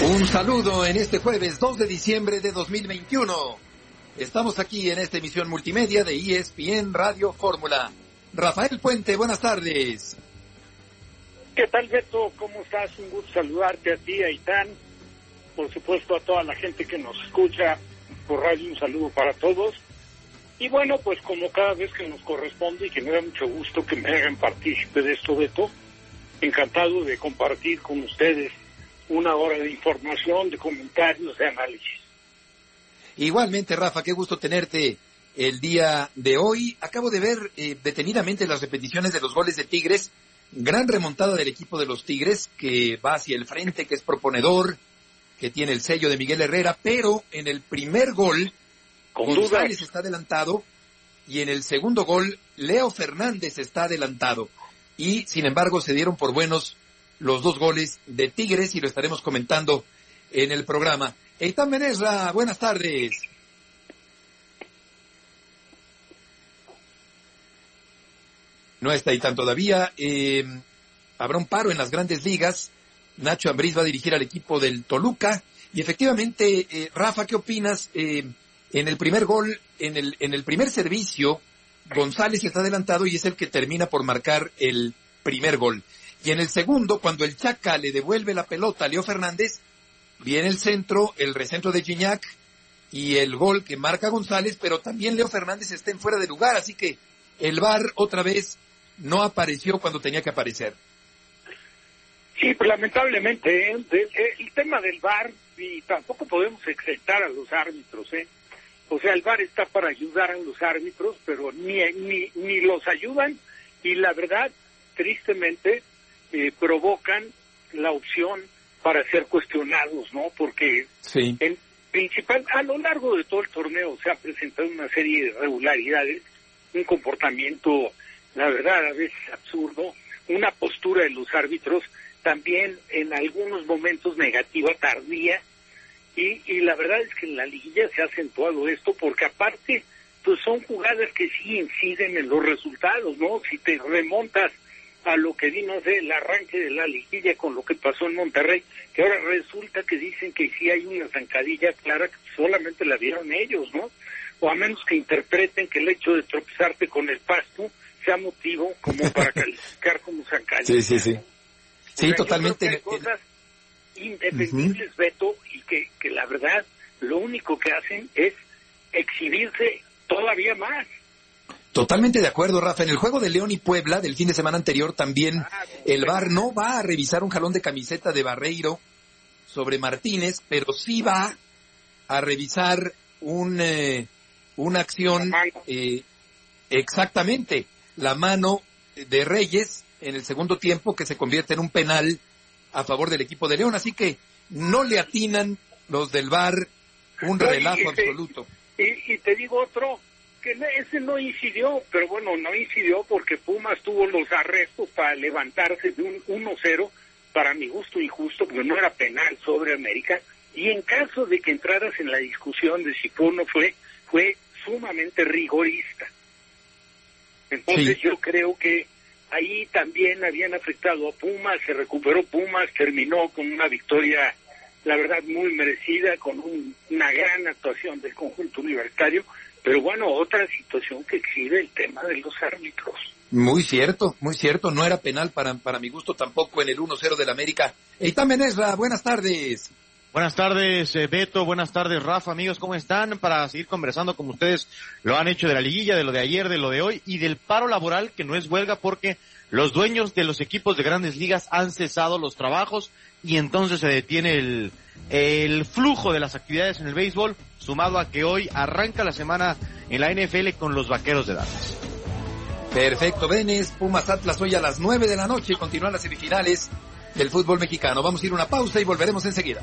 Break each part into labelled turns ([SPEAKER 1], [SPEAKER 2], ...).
[SPEAKER 1] Un saludo en este jueves 2 de diciembre de 2021. Estamos aquí en esta emisión multimedia de ESPN Radio Fórmula. Rafael Puente, buenas tardes.
[SPEAKER 2] ¿Qué tal, Beto? ¿Cómo estás? Un gusto saludarte a ti, a Itán. Por supuesto, a toda la gente que nos escucha por radio, un saludo para todos. Y bueno, pues como cada vez que nos corresponde y que me da mucho gusto que me hagan partícipe de esto, Beto, encantado de compartir con ustedes una hora de información, de comentarios, de análisis.
[SPEAKER 1] Igualmente, Rafa, qué gusto tenerte el día de hoy. Acabo de ver detenidamente las repeticiones de los goles de Tigres. Gran remontada del equipo de los Tigres, que va hacia el frente, que es proponedor, que tiene el sello de Miguel Herrera, pero en el primer gol, González está adelantado, y en el segundo gol, Leo Fernández está adelantado. Y, sin embargo, se dieron por buenos los dos goles de Tigres, y lo estaremos comentando en el programa. Eitan Benesra, buenas tardes. No está Eitan todavía. Habrá un paro en las grandes ligas. Nacho Ambriz va a dirigir al equipo del Toluca. Y efectivamente, Rafa, ¿qué opinas? En el primer gol, en el primer servicio, González está adelantado y es el que termina por marcar el primer gol. Y en el segundo, cuando el Chaca le devuelve la pelota a Leo Fernández, viene el centro, el recentro de Gignac y el gol que marca González, pero también Leo Fernández está en fuera de lugar, así que el VAR otra vez no apareció cuando tenía que aparecer.
[SPEAKER 2] Sí, pues lamentablemente, el tema del VAR, y tampoco podemos exentar a los árbitros, O sea, el VAR está para ayudar a los árbitros, pero ni los ayudan, y la verdad, tristemente, provocan la opción para ser cuestionados, ¿no? Porque
[SPEAKER 1] sí,
[SPEAKER 2] en principal, a lo largo de todo el torneo se ha presentado una serie de irregularidades, un comportamiento, la verdad, a veces absurdo, una postura de los árbitros también en algunos momentos negativa, tardía, y la verdad es que en la liguilla se ha acentuado esto, porque aparte, pues son jugadas que sí inciden en los resultados, ¿no? Si te remontas a lo que vino de el arranque de la liguilla con lo que pasó en Monterrey, que ahora resulta que dicen que sí hay una zancadilla clara que solamente la vieron ellos, ¿no? O a menos que interpreten que el hecho de tropezarte con el pasto sea motivo como para calificar como zancadilla.
[SPEAKER 1] Sí. Sí,
[SPEAKER 2] o sea,
[SPEAKER 1] totalmente.
[SPEAKER 2] Hay cosas indefendibles, Beto, y que la verdad lo único que hacen es exhibirse todavía más.
[SPEAKER 1] Totalmente de acuerdo, Rafa. En el juego de León y Puebla del fin de semana anterior también el VAR no va a revisar un jalón de camiseta de Barreiro sobre Martínez, pero sí va a revisar una acción, exactamente, la mano de Reyes en el segundo tiempo, que se convierte en un penal a favor del equipo de León. Así que no le atinan los del VAR, un relajo absoluto.
[SPEAKER 2] Y te digo otro, que ese no incidió, pero bueno, no incidió porque Pumas tuvo los arrestos para levantarse de un 1-0, para mi gusto injusto, porque no era penal sobre América, y en caso de que entraras en la discusión de si fue o no fue sumamente rigorista. Entonces yo creo que ahí también habían afectado a Pumas, se recuperó Pumas, terminó con una victoria, la verdad, muy merecida, con una gran actuación del conjunto universitario, pero bueno, otra situación que exhibe el tema de los árbitros.
[SPEAKER 1] Muy cierto, no era penal para mi gusto tampoco en el 1-0 del América. Eitan Benesra, buenas tardes.
[SPEAKER 3] Buenas tardes, Beto, buenas tardes, Rafa, amigos, ¿cómo están? Para seguir conversando como ustedes lo han hecho de la liguilla, de lo de ayer, de lo de hoy y del paro laboral, que no es huelga porque los dueños de los equipos de grandes ligas han cesado los trabajos y entonces se detiene el flujo de las actividades en el béisbol, sumado a que hoy arranca la semana en la NFL con los Vaqueros de Dallas.
[SPEAKER 1] Perfecto, Benes, Pumas Atlas hoy a las 9 de la noche, continúan las semifinales del fútbol mexicano. Vamos a ir a una pausa y volveremos enseguida.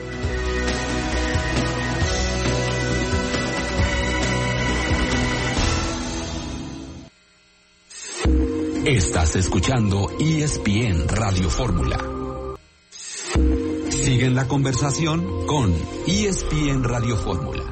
[SPEAKER 4] Estás escuchando ESPN Radio Fórmula. Sigue en la conversación con ESPN Radio Fórmula.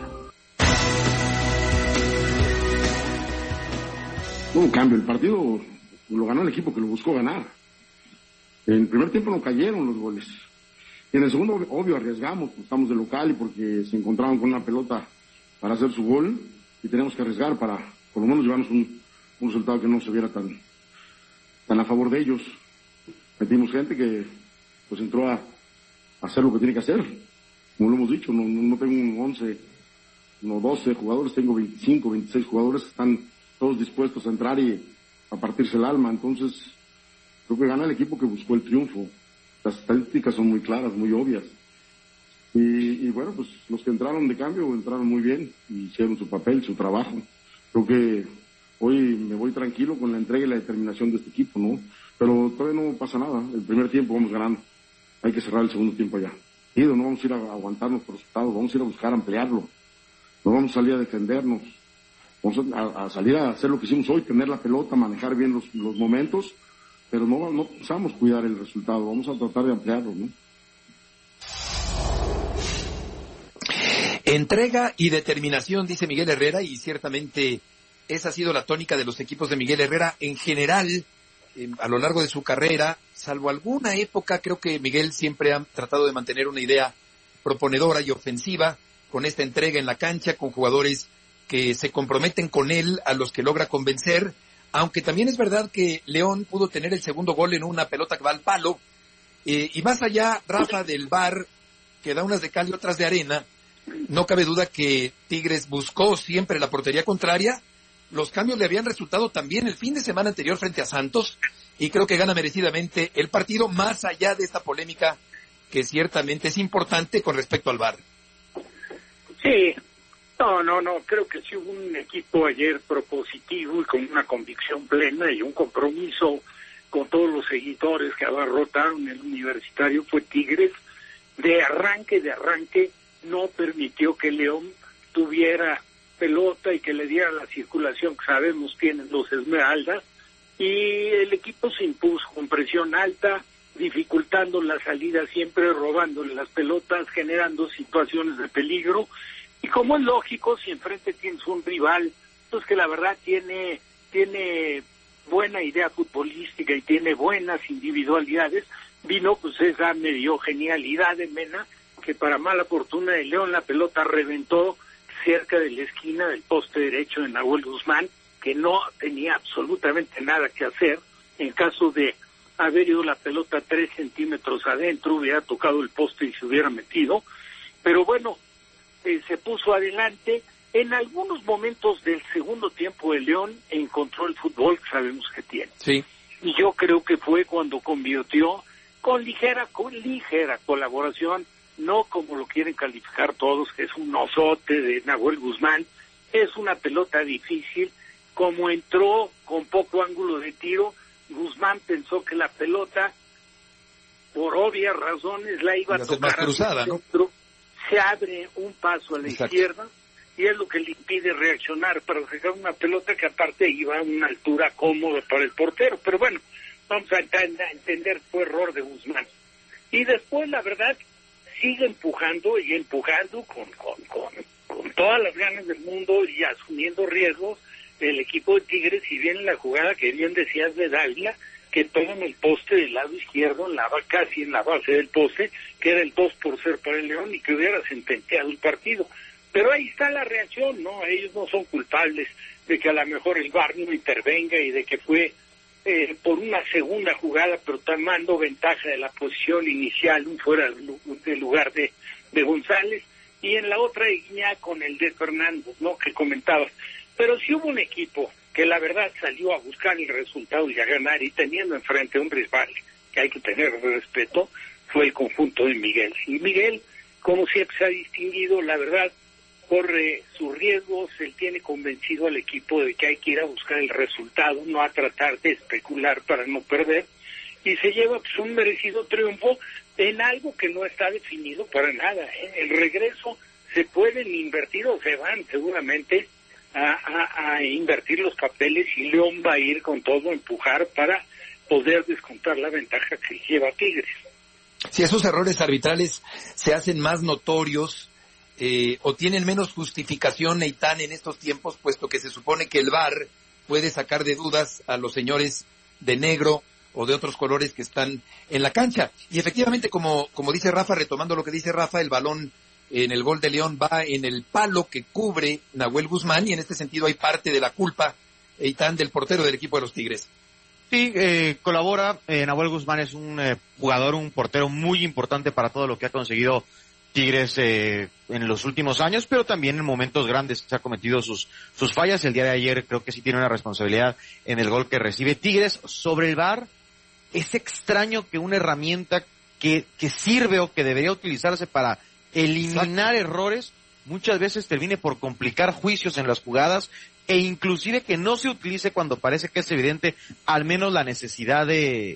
[SPEAKER 5] Hubo un cambio, el partido lo ganó el equipo que lo buscó ganar. En el primer tiempo no cayeron los goles. Y en el segundo, obvio, arriesgamos, pues estamos de local y porque se encontraban con una pelota para hacer su gol y tenemos que arriesgar para por lo menos llevarnos un resultado que no se viera tan a favor de ellos. Metimos gente que pues entró a hacer lo que tiene que hacer. Como lo hemos dicho, no tengo un 11, no 12 jugadores, tengo 25, 26 jugadores que están todos dispuestos a entrar y a partirse el alma. Entonces, creo que gana el equipo que buscó el triunfo. Las estadísticas son muy claras, muy obvias. Y bueno, pues los que entraron de cambio entraron muy bien y hicieron su papel, su trabajo. Creo que hoy me voy tranquilo con la entrega y la determinación de este equipo, ¿no? Pero todavía no pasa nada. El primer tiempo vamos ganando. Hay que cerrar el segundo tiempo ya. Y no vamos a ir a aguantarnos por resultados, vamos a ir a buscar ampliarlo. No vamos a salir a defendernos. Vamos a salir a hacer lo que hicimos hoy, tener la pelota, manejar bien los momentos, pero no pensamos cuidar el resultado, vamos a tratar de ampliarlo, ¿no?
[SPEAKER 1] Entrega y determinación, dice Miguel Herrera, y ciertamente esa ha sido la tónica de los equipos de Miguel Herrera en general, a lo largo de su carrera, salvo alguna época. Creo que Miguel siempre ha tratado de mantener una idea proponedora y ofensiva, con esta entrega en la cancha, con jugadores que se comprometen con él, a los que logra convencer, aunque también es verdad que León pudo tener el segundo gol en una pelota que va al palo, y más allá, Rafa, del VAR, que da unas de cal y otras de arena, no cabe duda que Tigres buscó siempre la portería contraria. Los cambios le habían resultado también el fin de semana anterior frente a Santos, y creo que gana merecidamente el partido, más allá de esta polémica que ciertamente es importante con respecto al VAR.
[SPEAKER 2] Sí, no, creo que sí hubo un equipo ayer propositivo y con una convicción plena y un compromiso con todos los seguidores que abarrotaron el Universitario. Fue Tigres, de arranque, no permitió que León tuviera pelota y que le diera la circulación que sabemos tienen los Esmeraldas, y el equipo se impuso con presión alta, dificultando la salida, siempre robándole las pelotas, generando situaciones de peligro. Y como es lógico, si enfrente tienes un rival pues que la verdad tiene buena idea futbolística y tiene buenas individualidades, vino pues esa medio genialidad de Mena, que para mala fortuna de León la pelota reventó cerca de la esquina del poste derecho de Nahuel Guzmán, que no tenía absolutamente nada que hacer. En caso de haber ido la pelota 3 centímetros adentro, hubiera tocado el poste y se hubiera metido. Pero bueno, se puso adelante. En algunos momentos del segundo tiempo el León encontró el fútbol que sabemos que tiene.
[SPEAKER 1] Sí.
[SPEAKER 2] Y yo creo que fue cuando convirtió con ligera colaboración, no como lo quieren calificar todos, que es un osote de Nahuel Guzmán. Es una pelota difícil. Como entró con poco ángulo de tiro, Guzmán pensó que la pelota, por obvias razones, la iba a tocar
[SPEAKER 1] más cruzada, ¿no?
[SPEAKER 2] Se abre un paso a la izquierda y es lo que le impide reaccionar para sacar una pelota que aparte iba a una altura cómoda para el portero. Pero bueno, vamos a entender que fue error de Guzmán. Y después, la verdad, sigue empujando con todas las ganas del mundo y asumiendo riesgos el equipo de Tigres. Si bien la jugada que bien decías de Dávila, que toma en el poste del lado izquierdo, casi en la base del poste, que era el 2-0 para el León y que hubiera sentenciado el partido. Pero ahí está la reacción, ¿no? Ellos no son culpables de que a lo mejor el VAR no intervenga y de que fue por una segunda jugada, pero tomando ventaja de la posición inicial, un fuera del lugar de González, y en la otra línea con el de Fernández, ¿no? Que comentabas. Pero sí hubo un equipo que la verdad salió a buscar el resultado y a ganar, y teniendo enfrente un rival que hay que tener respeto, fue el conjunto de Miguel. Y Miguel, como siempre se ha distinguido, la verdad, corre sus riesgos, él tiene convencido al equipo de que hay que ir a buscar el resultado, no a tratar de especular para no perder, y se lleva pues un merecido triunfo en algo que no está definido para nada, ¿eh? El regreso se pueden invertir o se van seguramente a invertir los papeles, y León va a ir con todo a empujar para poder descontar la ventaja que lleva Tigres.
[SPEAKER 1] Si esos errores arbitrales se hacen más notorios o tienen menos justificación, Neitán, en estos tiempos, puesto que se supone que el VAR puede sacar de dudas a los señores de negro o de otros colores que están en la cancha. Y efectivamente, como dice Rafa, retomando lo que dice Rafa, el balón en el gol de León va en el palo que cubre Nahuel Guzmán, y en este sentido hay parte de la culpa, Eitan, del portero del equipo de los Tigres.
[SPEAKER 3] Sí, colabora. Nahuel Guzmán es un jugador, un portero muy importante para todo lo que ha conseguido Tigres en los últimos años, pero también en momentos grandes se ha cometido sus fallas. El día de ayer creo que sí tiene una responsabilidad en el gol que recibe Tigres. Sobre el VAR, es extraño que una herramienta que sirve o que debería utilizarse para eliminar errores, muchas veces termine por complicar juicios en las jugadas, e inclusive que no se utilice cuando parece que es evidente al menos la necesidad de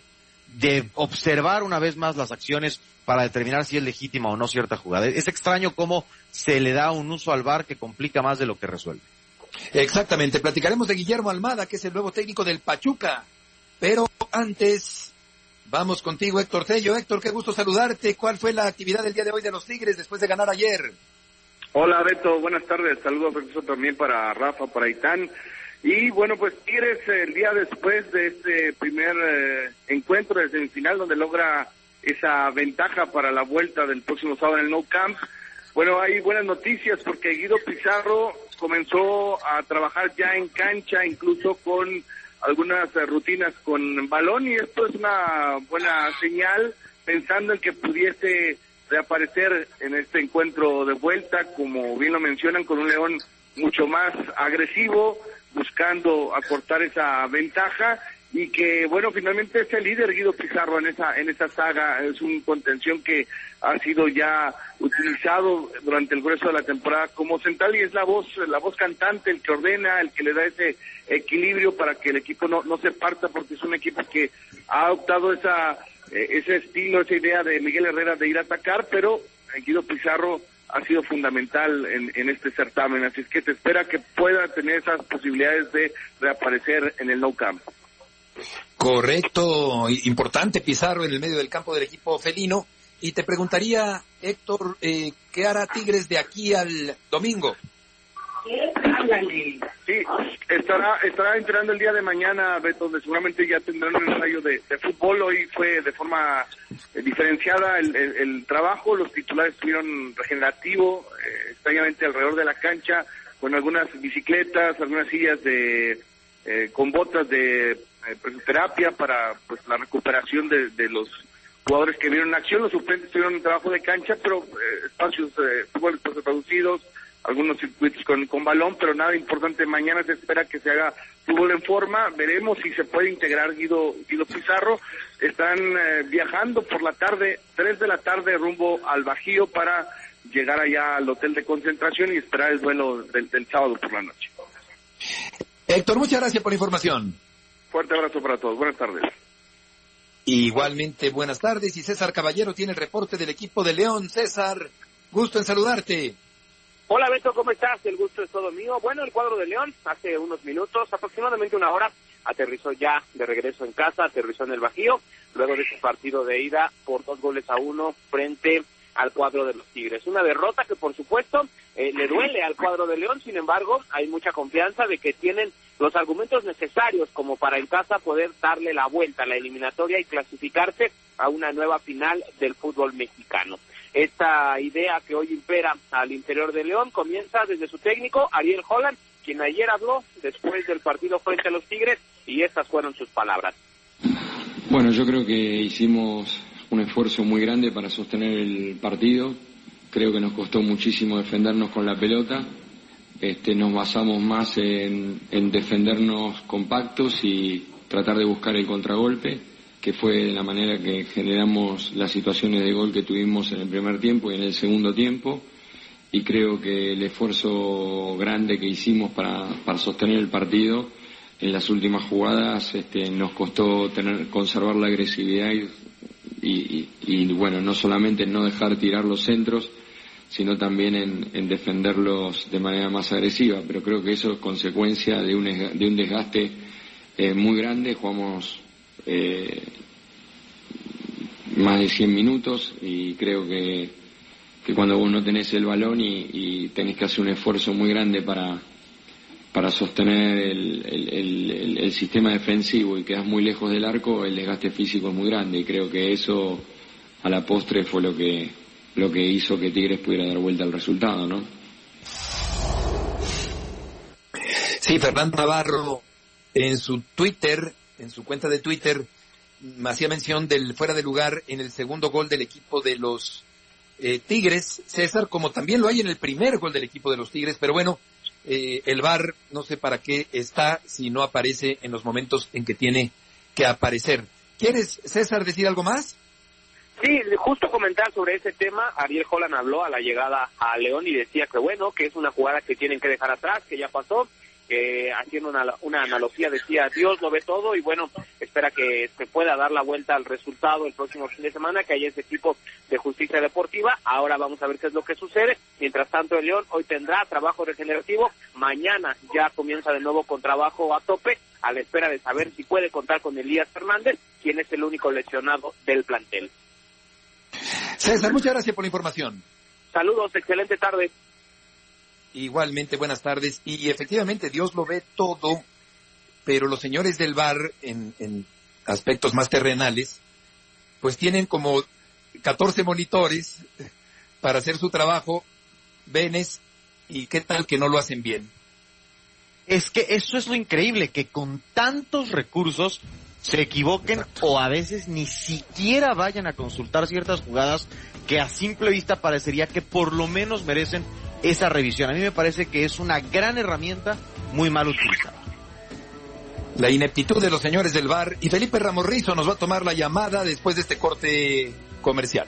[SPEAKER 3] observar una vez más las acciones para determinar si es legítima o no cierta jugada. Es extraño cómo se le da un uso al VAR que complica más de lo que resuelve.
[SPEAKER 1] Exactamente, platicaremos de Guillermo Almada, que es el nuevo técnico del Pachuca, pero antes vamos contigo, Héctor Tello. Héctor, qué gusto saludarte. ¿Cuál fue la actividad del día de hoy de los Tigres después de ganar ayer?
[SPEAKER 6] Hola, Beto, buenas tardes. Saludos también para Rafa, para Eitan. Y bueno, pues Tigres el día después de este primer encuentro de semifinal, donde logra esa ventaja para la vuelta del próximo sábado en el Nou Camp. Bueno, hay buenas noticias porque Guido Pizarro comenzó a trabajar ya en cancha, incluso con algunas rutinas con balón, y esto es una buena señal, pensando en que pudiese reaparecer en este encuentro de vuelta, como bien lo mencionan, con un León mucho más agresivo, buscando acortar esa ventaja, y que bueno, finalmente es el líder Guido Pizarro en esa saga. Es un contención que ha sido ya utilizado durante el grueso de la temporada como central, y es la voz cantante, el que ordena, el que le da ese equilibrio para que el equipo no se parta, porque es un equipo que ha adoptado ese estilo, esa idea de Miguel Herrera de ir a atacar, pero Guido Pizarro ha sido fundamental en este certamen, así es que se espera que pueda tener esas posibilidades de reaparecer en el Nou Camp.
[SPEAKER 1] Correcto, importante Pizarro en el medio del campo del equipo felino. Y te preguntaría, Héctor, ¿qué hará Tigres de aquí al domingo?
[SPEAKER 6] Sí, estará entrenando el día de mañana, Beto, donde seguramente ya tendrán un ensayo de fútbol. Hoy fue de forma diferenciada el trabajo, los titulares estuvieron regenerativo, extrañamente alrededor de la cancha, con algunas bicicletas, algunas sillas con botas de presoterapia para pues la recuperación de los jugadores que vieron en acción. Los suplentes tuvieron un trabajo de cancha, pero espacios de fútbol traducidos, algunos circuitos con balón, pero nada importante. Mañana se espera que se haga fútbol en forma. Veremos si se puede integrar Guido Pizarro. Están viajando por la tarde, 3 de la tarde, rumbo al Bajío para llegar allá al hotel de concentración y esperar el vuelo del sábado por la noche.
[SPEAKER 1] Héctor, muchas gracias por la información.
[SPEAKER 6] Fuerte abrazo para todos. Buenas tardes.
[SPEAKER 1] Igualmente, buenas tardes. Y César Caballero tiene el reporte del equipo de León. César, gusto en saludarte.
[SPEAKER 7] Hola Beto, ¿cómo estás? El gusto es todo mío. Bueno, el cuadro de León hace unos minutos, aproximadamente una hora, aterrizó ya de regreso en casa, aterrizó en el Bajío, luego de ese partido de ida por 2-1 frente al cuadro de los Tigres. Una derrota que por supuesto le duele al cuadro de León, sin embargo, hay mucha confianza de que tienen los argumentos necesarios como para en casa poder darle la vuelta a la eliminatoria y clasificarse a una nueva final del fútbol mexicano. Esta idea que hoy impera al interior de León comienza desde su técnico, Ariel Holland, quien ayer habló después del partido frente a los Tigres, y estas fueron sus palabras.
[SPEAKER 8] Bueno, yo creo que hicimos un esfuerzo muy grande para sostener el partido. Creo que nos costó muchísimo defendernos con la pelota. Nos basamos más en defendernos compactos y tratar de buscar el contragolpe, que fue la manera que generamos las situaciones de gol que tuvimos en el primer tiempo y en el segundo tiempo. Y creo que el esfuerzo grande que hicimos para sostener el partido en las últimas jugadas nos costó conservar la agresividad y bueno, no solamente en no dejar tirar los centros, sino también en defenderlos de manera más agresiva. Pero creo que eso es consecuencia de un desgaste muy grande. Jugamos más de 100 minutos y creo que cuando vos no tenés el balón y tenés que hacer un esfuerzo muy grande para sostener el sistema defensivo y quedas muy lejos del arco, el desgaste físico es muy grande, y creo que eso a la postre fue lo que hizo que Tigres pudiera dar vuelta al resultado, ¿no?
[SPEAKER 1] Sí, Fernando Navarro en su cuenta de Twitter, hacía mención del fuera de lugar en el segundo gol del equipo de los Tigres, César, como también lo hay en el primer gol del equipo de los Tigres, pero bueno, el VAR no sé para qué está si no aparece en los momentos en que tiene que aparecer. ¿Quieres, César, decir algo más?
[SPEAKER 7] Sí, justo comentar sobre ese tema. Ariel Holland habló a la llegada a León y decía que bueno, que es una jugada que tienen que dejar atrás, que ya pasó, haciendo una analogía, decía, Dios lo ve todo y bueno, espera que se pueda dar la vuelta al resultado el próximo fin de semana, que haya ese tipo de justicia deportiva. Ahora vamos a ver qué es lo que sucede. Mientras tanto, el León hoy tendrá trabajo regenerativo, mañana ya comienza de nuevo con trabajo a tope, a la espera de saber si puede contar con Elías Fernández, quien es el único lesionado del plantel.
[SPEAKER 1] César, muchas gracias por la información.
[SPEAKER 7] Saludos, excelente tarde.
[SPEAKER 1] Igualmente, buenas tardes. Y efectivamente, Dios lo ve todo, pero los señores del VAR, en aspectos más terrenales, pues tienen como 14 monitores para hacer su trabajo, venes, y qué tal que no lo hacen bien.
[SPEAKER 3] Es que eso es lo increíble, que con tantos recursos se equivoquen. Exacto. O a veces ni siquiera vayan a consultar ciertas jugadas que a simple vista parecería que por lo menos merecen esa revisión. A mí me parece que es una gran herramienta muy mal utilizada.
[SPEAKER 1] La ineptitud de los señores del VAR, y Felipe Ramos Rizo nos va a tomar la llamada después de este corte comercial.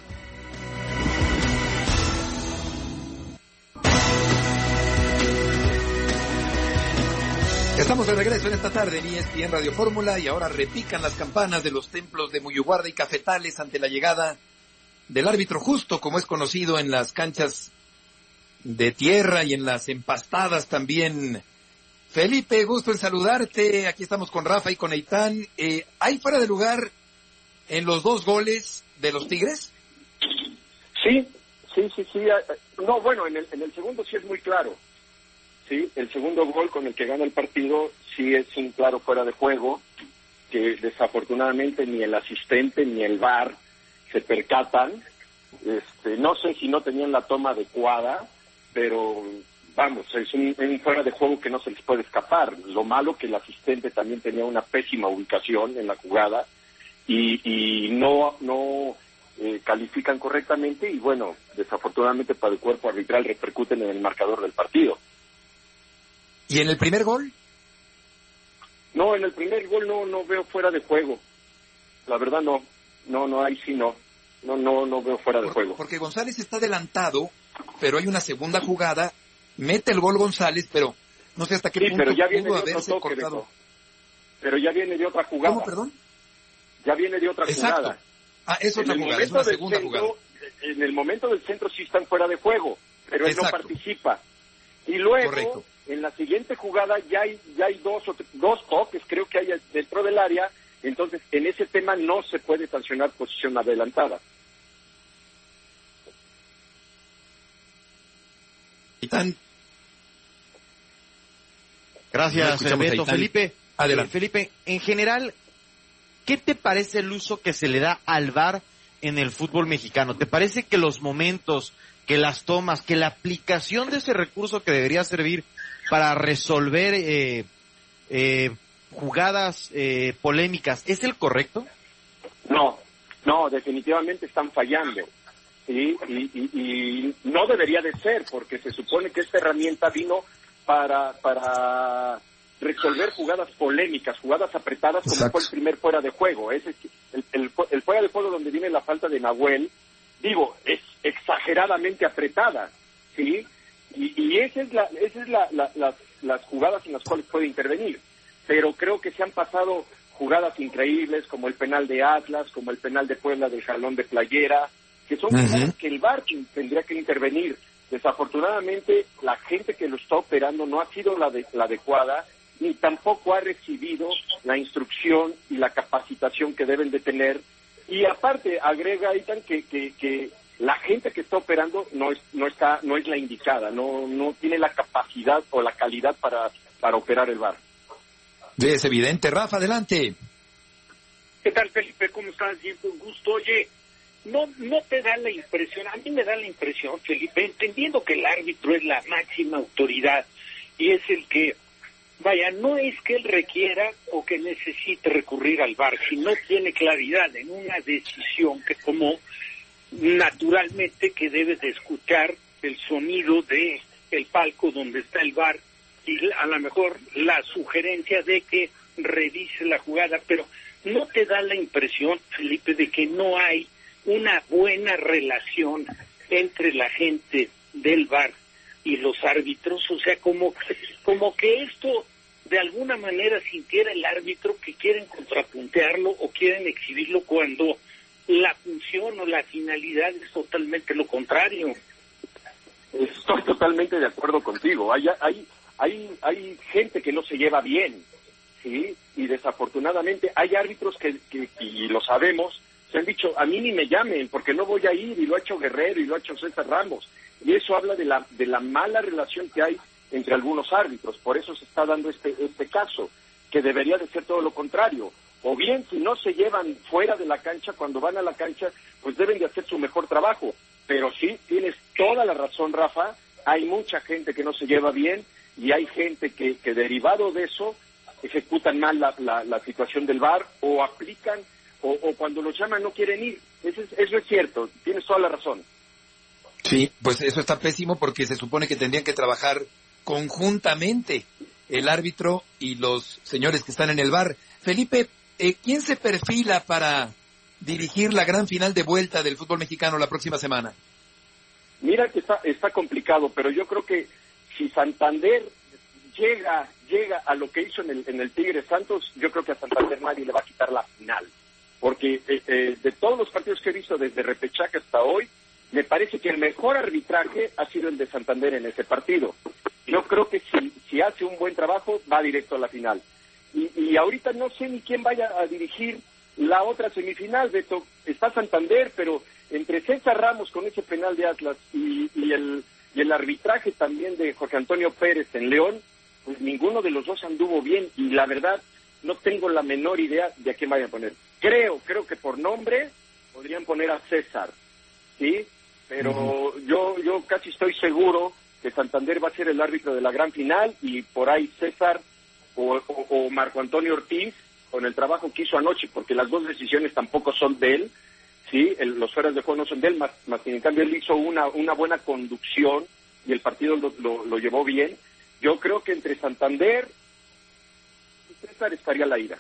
[SPEAKER 1] Estamos de regreso en esta tarde en ESPN Radio Fórmula, y ahora repican las campanas de los templos de Muyuguarda y Cafetales ante la llegada del árbitro justo, como es conocido en las canchas de tierra y en las empastadas también. Felipe, gusto en saludarte. Aquí estamos con Rafa y con Eitan. ¿Hay fuera de lugar en los dos goles de los Tigres?
[SPEAKER 9] Sí. No, bueno, en el segundo sí es muy claro. Sí, el segundo gol con el que gana el partido sí es un claro fuera de juego, que desafortunadamente ni el asistente ni el VAR se percatan. No sé si no tenían la toma adecuada, pero vamos, es un fuera de juego que no se les puede escapar. Lo malo que el asistente también tenía una pésima ubicación en la jugada y no califican correctamente, y bueno, desafortunadamente para el cuerpo arbitral repercuten en el marcador del partido.
[SPEAKER 1] ¿Y en el primer gol?
[SPEAKER 9] No, en el primer gol no veo fuera de juego. La verdad no, ahí sí no veo fuera de juego.
[SPEAKER 1] Porque González está adelantado, pero hay una segunda jugada, mete el gol González, pero no sé hasta qué punto
[SPEAKER 9] pero ya viene
[SPEAKER 1] pudo
[SPEAKER 9] de
[SPEAKER 1] haberse
[SPEAKER 9] otro toque,
[SPEAKER 1] cortado.
[SPEAKER 9] Pero ya viene de otra jugada.
[SPEAKER 1] ¿Cómo, perdón?
[SPEAKER 9] Ya viene de otra
[SPEAKER 1] Exacto.
[SPEAKER 9] jugada.
[SPEAKER 1] Es otra jugada, es una segunda jugada.
[SPEAKER 9] En el momento del centro sí están fuera de juego, pero él no participa. Y luego, correcto, en la siguiente jugada ya hay dos toques, creo que hay dentro del área, entonces en ese tema no se puede sancionar posición adelantada.
[SPEAKER 3] Gracias, Beto. Felipe,
[SPEAKER 1] adelante.
[SPEAKER 3] Felipe, en general, ¿qué te parece el uso que se le da al VAR en el fútbol mexicano? ¿Te parece que los momentos, que las tomas, que la aplicación de ese recurso que debería servir para resolver jugadas polémicas es el correcto?
[SPEAKER 9] No, definitivamente están fallando. ¿Sí? Y no debería de ser, porque se supone que esta herramienta vino para resolver jugadas polémicas, jugadas apretadas, como Exacto. Fue el primer fuera de juego. Ese el fuera de juego donde viene la falta de Nahuel, es exageradamente apretada, ¿sí? Y esa es las jugadas en las cuales puede intervenir. Pero creo que se han pasado jugadas increíbles, como el penal de Atlas, como el penal de Puebla del jalón de playera, que son jugadas que el VAR tendría que intervenir. Desafortunadamente, la gente que lo está operando no ha sido la adecuada, ni tampoco ha recibido la instrucción y la capacitación que deben de tener. Y aparte, agrega Eitan que la gente que está operando no es la indicada, no tiene la capacidad o la calidad para para operar el VAR.
[SPEAKER 1] Es evidente. Rafa, adelante.
[SPEAKER 2] ¿Qué tal, Felipe? ¿Cómo estás? Siempre un gusto. Oye, no te da la impresión, a mí me da la impresión, Felipe, entendiendo que el árbitro es la máxima autoridad y es el que, vaya, no es que él requiera o que necesite recurrir al VAR, si no tiene claridad en una decisión que tomó, naturalmente que debe de escuchar el sonido de el palco donde está el VAR y a lo mejor la sugerencia de que revise la jugada, pero ¿no te da la impresión, Felipe, de que no hay una buena relación entre la gente del VAR y los árbitros? O sea, como que esto de alguna manera sintiera el árbitro que quieren contrapuntearlo o quieren exhibirlo cuando la función o la finalidad es totalmente lo contrario.
[SPEAKER 9] Estoy totalmente de acuerdo contigo. Hay gente que no se lleva bien, ¿sí? Y desafortunadamente hay árbitros que y lo sabemos, se han dicho, a mí ni me llamen porque no voy a ir, y lo ha hecho Guerrero y lo ha hecho César Ramos, y eso habla de la mala relación que hay entre algunos árbitros. Por eso se está dando este caso, que debería de ser todo lo contrario. O bien, si no se llevan fuera de la cancha, cuando van a la cancha, pues deben de hacer su mejor trabajo. Pero sí, tienes toda la razón, Rafa, hay mucha gente que no se lleva bien, y hay gente que derivado de eso ejecutan mal la situación del VAR, o aplican, o cuando los llaman no quieren ir. Eso es cierto, tienes toda la razón.
[SPEAKER 1] Sí, pues eso está pésimo porque se supone que tendrían que trabajar conjuntamente el árbitro y los señores que están en el VAR. Felipe, ¿quién se perfila para dirigir la gran final de vuelta del fútbol mexicano la próxima semana?
[SPEAKER 9] Mira que está complicado, pero yo creo que si Santander llega a lo que hizo en el Tigre Santos, yo creo que a Santander nadie le va a quitar la final. Porque de todos los partidos que he visto desde repechaje hasta hoy, me parece que el mejor arbitraje ha sido el de Santander en ese partido. Yo creo que si hace un buen trabajo, va directo a la final. Y ahorita no sé ni quién vaya a dirigir la otra semifinal, Beto. Está Santander, pero entre César Ramos con ese penal de Atlas y el arbitraje también de Jorge Antonio Pérez en León, pues ninguno de los dos anduvo bien, y la verdad no tengo la menor idea de a quién vayan a poner. Creo que por nombre podrían poner a César, ¿sí? Pero yo casi estoy seguro que Santander va a ser el árbitro de la gran final, y por ahí César o Marco Antonio Ortiz, con el trabajo que hizo anoche, porque las dos decisiones tampoco son de él, ¿sí? Los fueras de juego no son de él, más que en cambio él hizo una buena conducción y el partido lo llevó bien. Yo creo que entre Santander y César estaría la ira.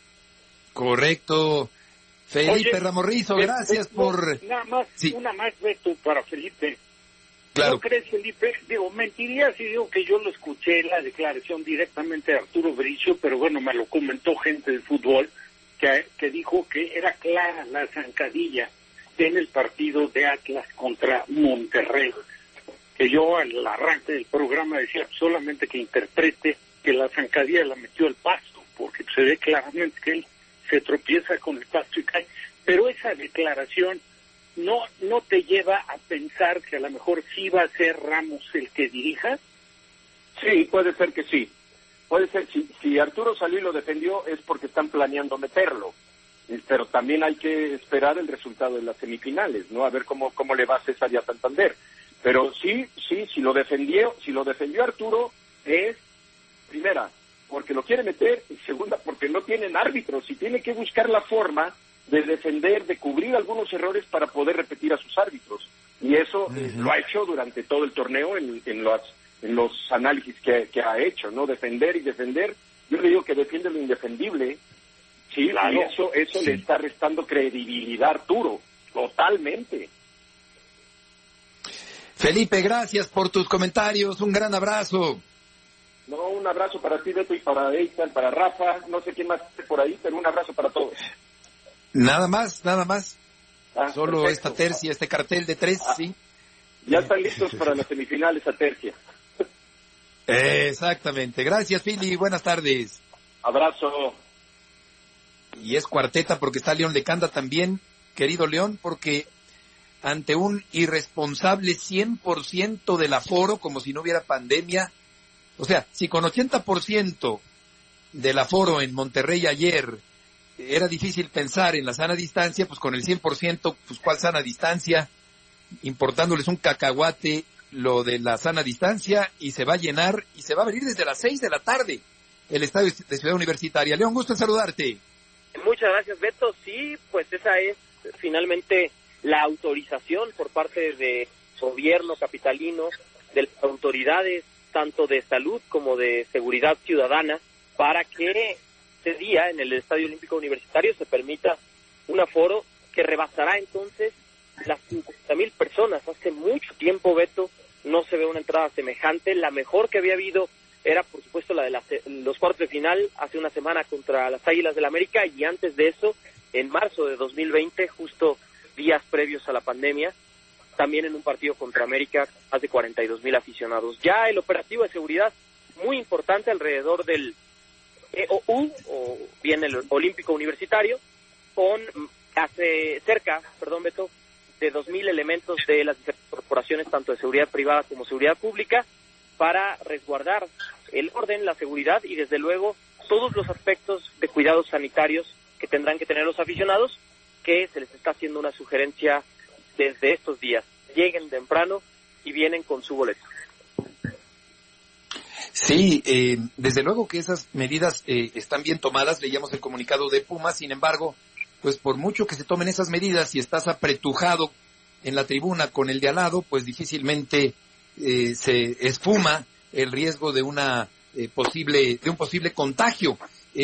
[SPEAKER 1] Correcto. Felipe. Oye, Ramorrizo, gracias por...
[SPEAKER 2] Nada más, sí. Una más, Beto, para Felipe.
[SPEAKER 1] Claro.
[SPEAKER 2] ¿No crees, Felipe? Mentiría si digo que yo lo escuché, la declaración directamente de Arturo Bricio, pero bueno, me lo comentó gente del fútbol, que dijo que era clara la zancadilla en el partido de Atlas contra Monterrey. Que yo al arranque del programa decía solamente que interprete que la zancadilla la metió al pasto, porque se ve claramente que él se tropieza con el pasto y cae. Pero esa declaración no te lleva a pensar que a lo mejor sí va a ser Ramos el que dirija.
[SPEAKER 9] Sí, puede ser que sí. Puede ser, si Arturo salió y lo defendió es porque están planeando meterlo. Pero también hay que esperar el resultado de las semifinales, ¿no? A ver cómo le va a César y a Santander. Pero sí, si lo defendió Arturo es, primera, porque lo quiere meter, y segunda, porque no tienen árbitros y tiene que buscar la forma de defender, de cubrir algunos errores para poder repetir a sus árbitros. Y eso lo ha hecho durante todo el torneo en los análisis que ha hecho, ¿no? Defender y defender. Yo le digo que defiende lo indefendible, sí, claro. Y eso sí. Le está restando credibilidad a Arturo, totalmente.
[SPEAKER 1] Felipe, gracias por tus comentarios, un gran abrazo.
[SPEAKER 9] No, un abrazo para ti, Beto, y para Eitan, para Rafa, no sé quién más esté por ahí, pero un abrazo para todos.
[SPEAKER 1] Nada más. Solo
[SPEAKER 9] perfecto.
[SPEAKER 1] Esta tercia, este cartel de 3, sí.
[SPEAKER 9] Ya están listos para las semifinales a tercia.
[SPEAKER 1] Exactamente. Gracias, Fili. Buenas tardes.
[SPEAKER 9] Abrazo.
[SPEAKER 1] Y es cuarteta porque está León Lecanda también, querido León, porque ante un irresponsable 100% del aforo, como si no hubiera pandemia, O sea, si con 80% del aforo en Monterrey ayer era difícil pensar en la sana distancia, pues con el 100%, pues ¿cuál sana distancia? Importándoles un cacahuate lo de la sana distancia, y se va a llenar y se va a abrir desde las 6 de la tarde el estadio de Ciudad Universitaria. León, gusto en saludarte.
[SPEAKER 7] Muchas gracias, Beto. Sí, pues esa es finalmente la autorización por parte de gobierno capitalino, de las autoridades tanto de salud como de seguridad ciudadana, para que ese día en el Estadio Olímpico Universitario se permita un aforo que rebasará entonces las 50,000 personas. Hace mucho tiempo, Beto, no se ve una entrada semejante. La mejor que había habido era, por supuesto, la de los cuartos de final hace una semana contra las Águilas del América, y antes de eso, en marzo de 2020, justo días previos a la pandemia, también en un partido contra América, más de 42,000 aficionados. Ya el operativo de seguridad muy importante alrededor del EOU, o bien el Olímpico Universitario, con Beto, de 2,000 elementos de las diferentes corporaciones, tanto de seguridad privada como seguridad pública, para resguardar el orden, la seguridad y desde luego todos los aspectos de cuidados sanitarios que tendrán que tener los aficionados, que se les está haciendo una sugerencia desde estos días. Lleguen temprano y vienen con su boleto.
[SPEAKER 1] Sí, desde luego que esas medidas están bien tomadas. Leíamos el comunicado de Pumas, sin embargo, pues por mucho que se tomen esas medidas, si estás apretujado en la tribuna con el de al lado, pues difícilmente se esfuma el riesgo de un posible contagio.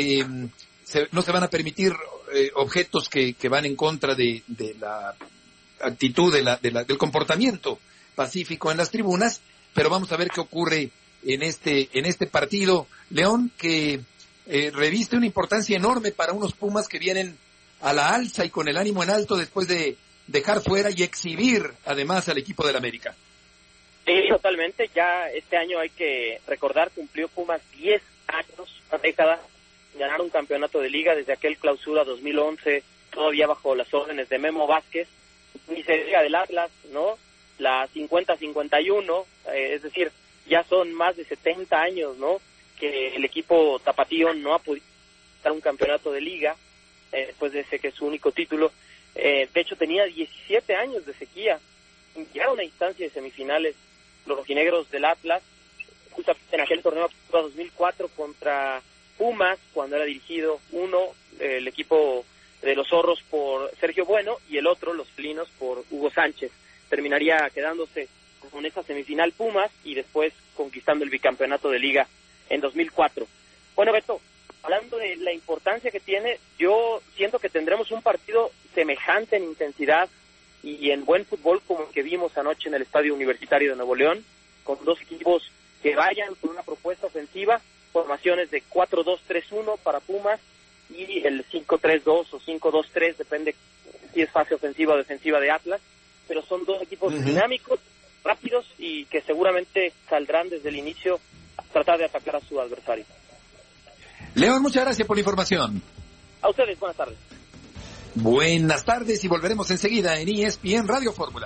[SPEAKER 1] No se van a permitir objetos que van en contra de la actitud del comportamiento pacífico en las tribunas, pero vamos a ver qué ocurre en este partido, León, que reviste una importancia enorme para unos Pumas que vienen a la alza y con el ánimo en alto después de dejar fuera y exhibir además al equipo del América.
[SPEAKER 7] Sí, totalmente. Ya este año, hay que recordar, cumplió Pumas 10 años, una década, ganar un campeonato de liga desde aquel clausura 2011, todavía bajo las órdenes de Memo Vázquez, ni se diga del Atlas, ¿no? La 50-51, es decir, ya son más de 70 años, ¿no?, que el equipo tapatío no ha podido ganar un campeonato de liga, después de ese que es su único título. De hecho, tenía 17 años de sequía. Llegaron a una instancia de semifinales los rojinegros del Atlas, justamente en aquel torneo 2004 contra Pumas, cuando era dirigido el equipo de los Zorros por Sergio Bueno, y el otro, los Felinos, por Hugo Sánchez. Terminaría quedándose con esa semifinal Pumas y después conquistando el bicampeonato de liga en 2004. Bueno, Beto, hablando de la importancia que tiene, yo siento que tendremos un partido semejante en intensidad y en buen fútbol como el que vimos anoche en el Estadio Universitario de Nuevo León, con dos equipos que vayan con una propuesta ofensiva, formaciones de 4-2-3-1 para Pumas y el 5-3-2 o 5-2-3, depende si es fase ofensiva o defensiva de Atlas, pero son dos equipos dinámicos, rápidos y que seguramente saldrán desde el inicio a tratar de atacar a su adversario.
[SPEAKER 1] León, muchas gracias por la información.
[SPEAKER 7] A ustedes, buenas tardes.
[SPEAKER 1] Buenas tardes y volveremos enseguida en ESPN Radio Fórmula.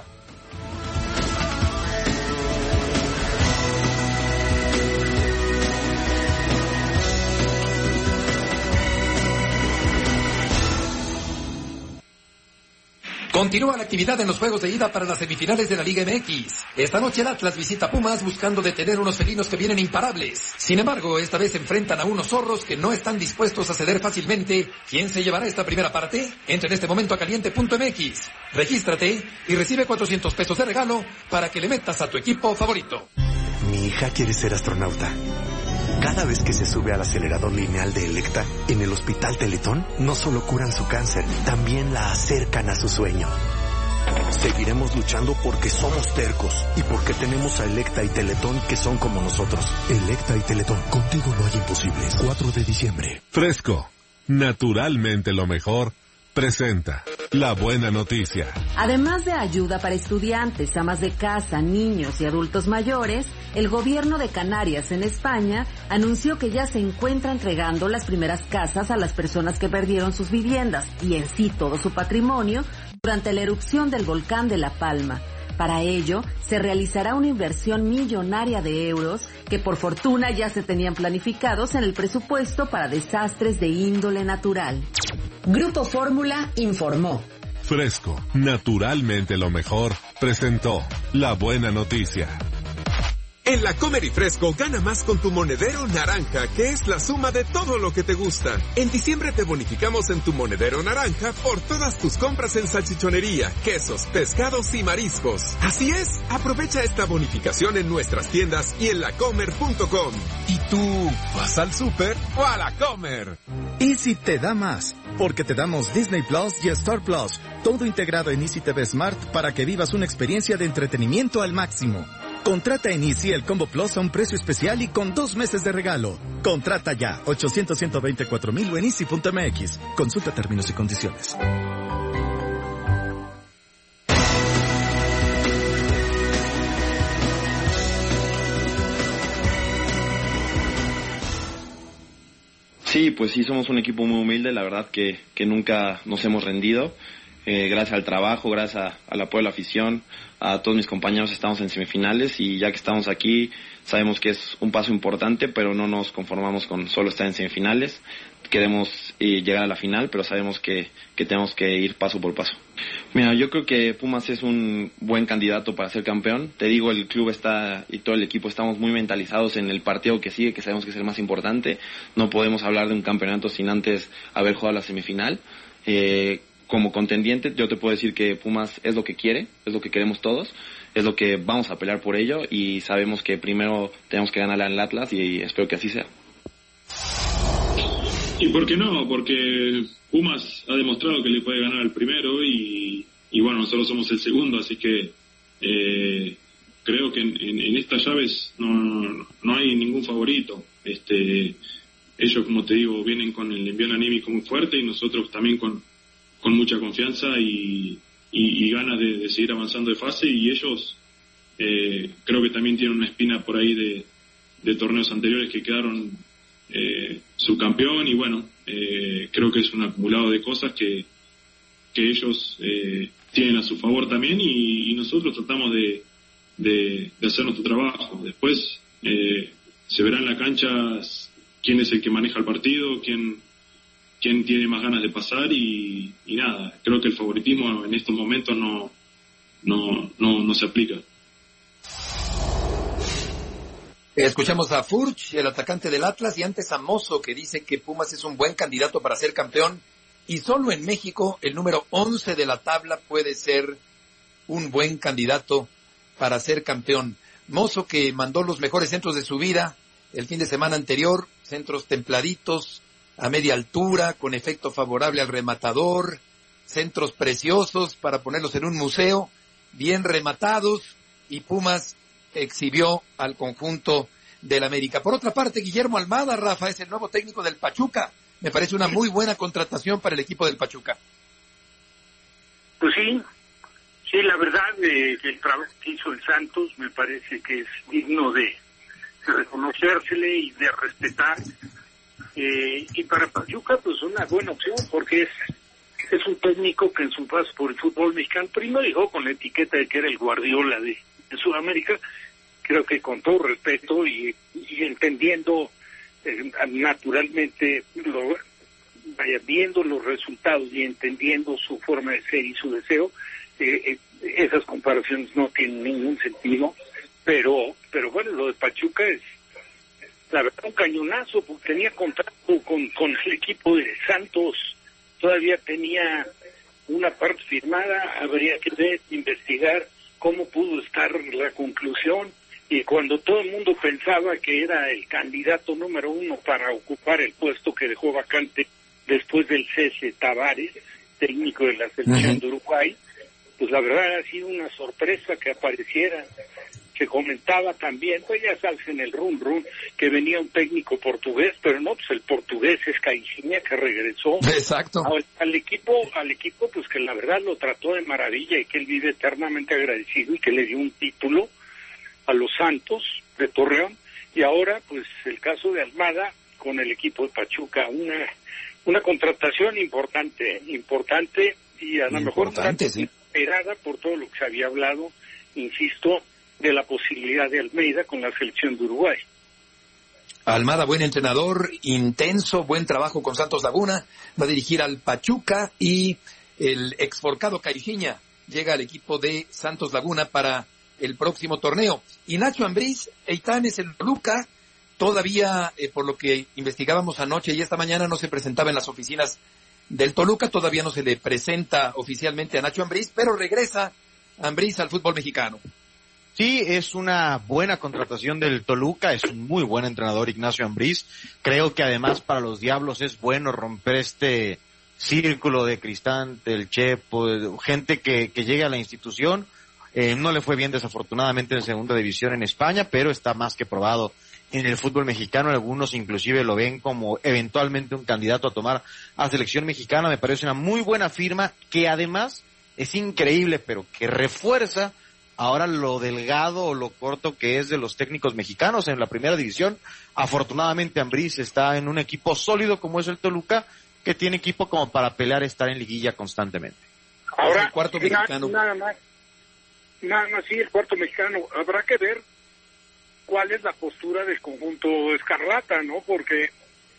[SPEAKER 1] Continúa la actividad en los juegos de ida para las semifinales de la Liga MX. Esta noche el Atlas visita Pumas buscando detener unos felinos que vienen imparables. Sin embargo, esta vez se enfrentan a unos zorros que no están dispuestos a ceder fácilmente. ¿Quién se llevará esta primera parte? Entra en este momento a caliente.mx. Regístrate y recibe 400 pesos de regalo para que le metas a tu equipo favorito.
[SPEAKER 10] Mi hija quiere ser astronauta. Cada vez que se sube al acelerador lineal de Electa, en el Hospital Teletón, no solo curan su cáncer, también la acercan a su sueño. Seguiremos luchando porque somos tercos y porque tenemos a Electa y Teletón que son como nosotros. Electa y Teletón, contigo no hay imposibles. 4 de diciembre.
[SPEAKER 11] Fresco, naturalmente lo mejor, presenta la buena noticia.
[SPEAKER 12] Además de ayuda para estudiantes, amas de casa, niños y adultos mayores, el gobierno de Canarias en España anunció que ya se encuentra entregando las primeras casas a las personas que perdieron sus viviendas y en sí todo su patrimonio durante la erupción del volcán de La Palma. Para ello, se realizará una inversión millonaria de euros que por fortuna ya se tenían planificados en el presupuesto para desastres de índole natural. Grupo Fórmula informó.
[SPEAKER 11] Fresco, naturalmente lo mejor, presentó La Buena Noticia.
[SPEAKER 13] En la Comer y Fresco, gana más con tu monedero naranja, que es la suma de todo lo que te gusta. En diciembre te bonificamos en tu monedero naranja por todas tus compras en salchichonería, quesos, pescados y mariscos. Así es, aprovecha esta bonificación en nuestras tiendas y en lacomer.com. ¿Y tú, vas al súper o a la Comer?
[SPEAKER 14] Easy te da más, porque te damos Disney Plus y Star Plus, todo integrado en Easy TV Smart para que vivas una experiencia de entretenimiento al máximo. Contrata en Easy el Combo Plus a un precio especial y con 2 meses de regalo. Contrata ya, 800-124,000 o en easy.mx. Consulta términos y condiciones.
[SPEAKER 3] Sí, pues sí, somos un equipo muy humilde, la verdad que nunca nos hemos rendido. Gracias al trabajo, gracias al apoyo de la afición, a todos mis compañeros estamos en semifinales y ya que estamos aquí sabemos que es un paso importante, pero no nos conformamos con solo estar en semifinales. Queremos llegar a la final, pero sabemos que tenemos que ir paso por paso. Mira, yo creo que Pumas es un buen candidato para ser campeón. Te digo, el club está y todo el equipo estamos muy mentalizados en el partido que sigue, que sabemos que es el más importante. No podemos hablar de un campeonato sin antes haber jugado la semifinal. Como contendiente, yo te puedo decir que Pumas es lo que quiere, es lo que queremos todos, es lo que vamos a pelear por ello y sabemos que primero tenemos que ganarle al Atlas y espero que así sea.
[SPEAKER 15] ¿Y por qué no? Porque Pumas ha demostrado que le puede ganar al primero y bueno, nosotros somos el segundo, así que creo que en estas llaves no hay ningún favorito. Ellos, como te digo, vienen con el envío anímico muy fuerte y nosotros también con mucha confianza y ganas de seguir avanzando de fase, y ellos creo que también tienen una espina por ahí de torneos anteriores que quedaron subcampeón y bueno, creo que es un acumulado de cosas que ellos tienen a su favor también y nosotros tratamos de hacer nuestro trabajo. Después se verá en la cancha quién es el que maneja el partido, quién tiene más ganas de pasar y nada, creo que el favoritismo en estos momentos no se aplica.
[SPEAKER 1] Escuchamos a Furch, el atacante del Atlas, y antes a Mozo, que dice que Pumas es un buen candidato para ser campeón y solo en México el número 11 de la tabla puede ser un buen candidato para ser campeón. Mozo, que mandó los mejores centros de su vida el fin de semana anterior, centros templaditos, a media altura, con efecto favorable al rematador, centros preciosos para ponerlos en un museo, bien rematados, y Pumas exhibió al conjunto del América. Por otra parte, Guillermo Almada, Rafa, es el nuevo técnico del Pachuca. Me parece una muy buena contratación para el equipo del Pachuca.
[SPEAKER 2] Pues sí, la verdad, el trabajo que hizo el Santos me parece que es digno de reconocérsele y de respetar. Y para Pachuca, pues una buena opción, porque es un técnico que en su paso por el fútbol mexicano primero llegó con la etiqueta de que era el Guardiola de Sudamérica. Creo que con todo respeto y entendiendo naturalmente, viendo los resultados y entendiendo su forma de ser y su deseo, esas comparaciones no tienen ningún sentido, pero bueno, lo de Pachuca es la verdad un cañonazo, porque tenía contrato con el equipo de Santos, todavía tenía una parte firmada, habría que investigar cómo pudo estar la conclusión, y cuando todo el mundo pensaba que era el candidato número 1 para ocupar el puesto que dejó vacante después del cese Tavares, técnico de la selección de Uruguay, pues la verdad ha sido una sorpresa que apareciera. Se comentaba también, pues ya sabes, en el run que venía un técnico portugués, pero no, pues el portugués es Caixinha, que regresó.
[SPEAKER 1] Exacto.
[SPEAKER 2] Al equipo pues que la verdad lo trató de maravilla y que él vive eternamente agradecido y que le dio un título a los Santos de Torreón, y ahora pues el caso de Almada con el equipo de Pachuca, una contratación importante y a lo mejor sí, esperada por todo lo que se había hablado insisto, de la posibilidad de Almeida con la selección de Uruguay.
[SPEAKER 1] Almada, buen entrenador, intenso, buen trabajo con Santos Laguna, va a dirigir al Pachuca, y el exforcado Caixinha llega al equipo de Santos Laguna para el próximo torneo. Y Nacho Ambriz, Eitan, es el Toluca, todavía, por lo que investigábamos anoche y esta mañana, no se presentaba en las oficinas del Toluca, todavía no se le presenta oficialmente a Nacho Ambriz, pero regresa Ambriz al fútbol mexicano.
[SPEAKER 3] Sí, es una buena contratación del Toluca, es un muy buen entrenador Ignacio Ambriz. Creo que además para los Diablos es bueno romper este círculo de Cristante, el Chepo, gente que llegue a la institución. No le fue bien desafortunadamente en segunda división en España, pero está más que probado en el fútbol mexicano. Algunos inclusive lo ven como eventualmente un candidato a tomar a selección mexicana. Me parece una muy buena firma que además es increíble, pero que refuerza ahora lo delgado o lo corto que es de los técnicos mexicanos en la primera división. Afortunadamente Ambriz está en un equipo sólido como es el Toluca, que tiene equipo como para pelear, estar en liguilla constantemente.
[SPEAKER 2] Ahora,
[SPEAKER 1] el cuarto mexicano.
[SPEAKER 2] Nada más, sí, el cuarto mexicano. Habrá que ver cuál es la postura del conjunto escarlata, ¿no? Porque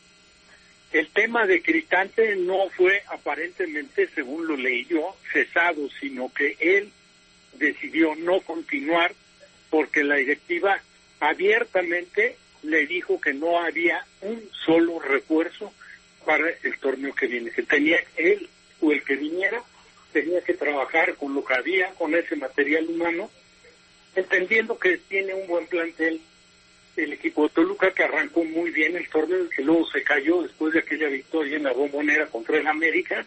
[SPEAKER 2] el tema de Cristante no fue aparentemente, según lo leí yo, cesado, sino que él decidió no continuar porque la directiva abiertamente le dijo que no había un solo refuerzo para el torneo que viene, que tenía él o el que viniera tenía que trabajar con lo que había, con ese material humano, entendiendo que tiene un buen plantel el equipo de Toluca, que arrancó muy bien el torneo, que luego se cayó después de aquella victoria en la Bombonera contra el América,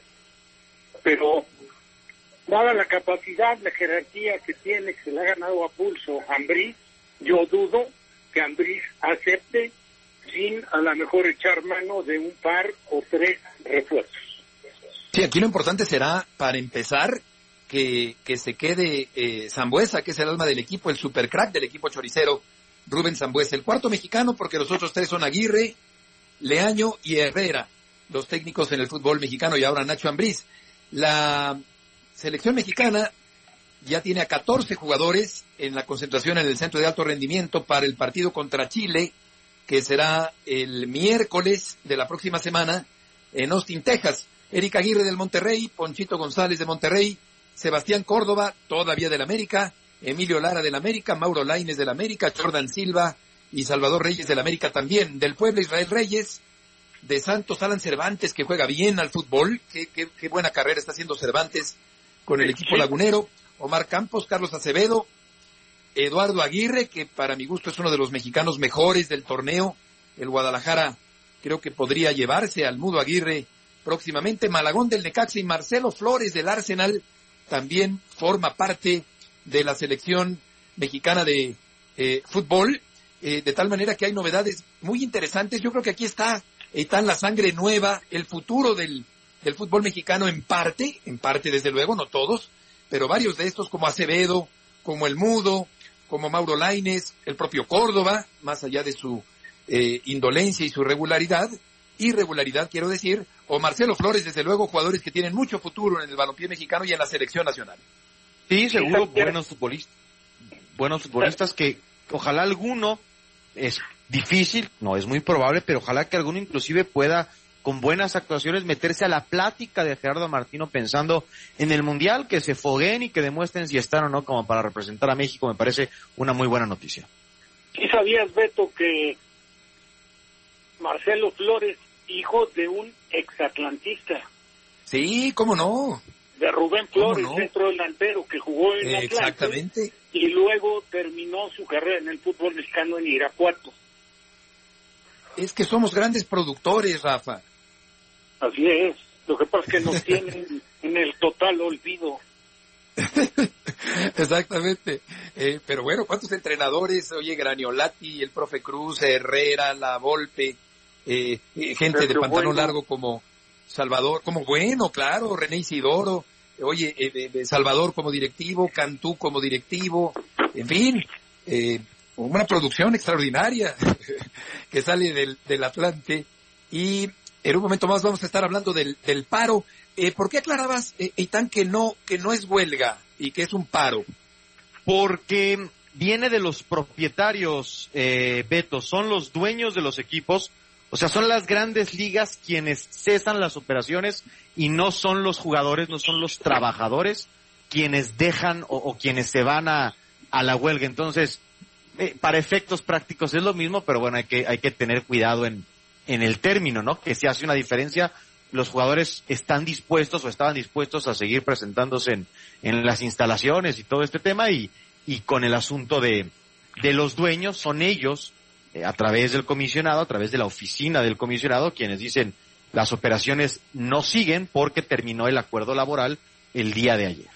[SPEAKER 2] pero dada la capacidad, la jerarquía que tiene, que se le ha ganado a pulso Ambriz, yo dudo que Ambriz acepte sin a lo mejor echar mano de un par o tres refuerzos.
[SPEAKER 1] Sí, aquí lo importante será, para empezar, que se quede Sambueza, que es el alma del equipo, el supercrack del equipo choricero, Rubén Sambueza. El cuarto mexicano, porque los otros tres son Aguirre, Leaño y Herrera, los técnicos en el fútbol mexicano, y ahora Nacho Ambriz. La selección mexicana ya tiene a 14 jugadores en la concentración en el centro de alto rendimiento para el partido contra Chile, que será el miércoles de la próxima semana en Austin, Texas. Eric Aguirre del Monterrey, Ponchito González de Monterrey, Sebastián Córdoba, todavía del América, Emilio Lara del América, Mauro Lainez del América, Jordan Silva y Salvador Reyes del América también. Del Puebla, Israel Reyes. De Santos, Alan Cervantes, que juega bien al fútbol. Qué buena carrera está haciendo Cervantes con el equipo lagunero. Omar Campos, Carlos Acevedo, Eduardo Aguirre, que para mi gusto es uno de los mexicanos mejores del torneo. El Guadalajara creo que podría llevarse al Mudo Aguirre próximamente. Malagón del Necaxa y Marcelo Flores del Arsenal también forma parte de la selección mexicana de fútbol, de tal manera que hay novedades muy interesantes. Yo creo que aquí está la sangre nueva, el futuro del fútbol mexicano en parte desde luego, no todos, pero varios de estos, como Acevedo, como el Mudo, como Mauro Lainez, el propio Córdoba, más allá de su indolencia y su irregularidad quiero decir, o Marcelo Flores, desde luego, jugadores que tienen mucho futuro en el balompié mexicano y en la selección nacional.
[SPEAKER 3] Sí, seguro, buenos futbolistas que ojalá alguno, es difícil, no es muy probable, pero ojalá que alguno inclusive pueda, con buenas actuaciones, meterse a la plática de Gerardo Martino pensando en el Mundial, que se fogueen y que demuestren si están o no como para representar a México. Me parece una muy buena noticia.
[SPEAKER 2] ¿Sí sabías, Beto, que Marcelo Flores, hijo de un exatlantista?
[SPEAKER 1] Sí, ¿cómo no?
[SPEAKER 2] De Rubén Flores, centro delantero que jugó en Atlante.
[SPEAKER 1] Exactamente.
[SPEAKER 2] Y luego terminó su carrera en el fútbol mexicano en Irapuato.
[SPEAKER 1] Es que somos grandes productores, Rafa.
[SPEAKER 2] Así es. Lo que pasa es que nos tienen en el total olvido.
[SPEAKER 1] Exactamente. Pero bueno, ¿cuántos entrenadores? Oye, Graniolati, el profe Cruz, Herrera, La Volpe, gente de pantalón largo como Salvador, como bueno, claro, René Isidoro, oye, Salvador como directivo, Cantú como directivo, en fin, una producción extraordinaria que sale del Atlante. Y en un momento más vamos a estar hablando del paro. ¿Por qué aclarabas, Eitan, que no es huelga y que es un paro?
[SPEAKER 3] Porque viene de los propietarios, Beto, son los dueños de los equipos, o sea, son las grandes ligas quienes cesan las operaciones y no son los jugadores, no son los trabajadores quienes dejan o quienes se van a la huelga. Entonces, para efectos prácticos es lo mismo, pero bueno, hay que tener cuidado en el término, ¿no? Que si hace una diferencia, los jugadores están dispuestos o estaban dispuestos a seguir presentándose en las instalaciones y todo este tema, y con el asunto de los dueños, son ellos, a través del comisionado, a través de la oficina del comisionado, quienes dicen las operaciones no siguen porque terminó el acuerdo laboral el día de ayer.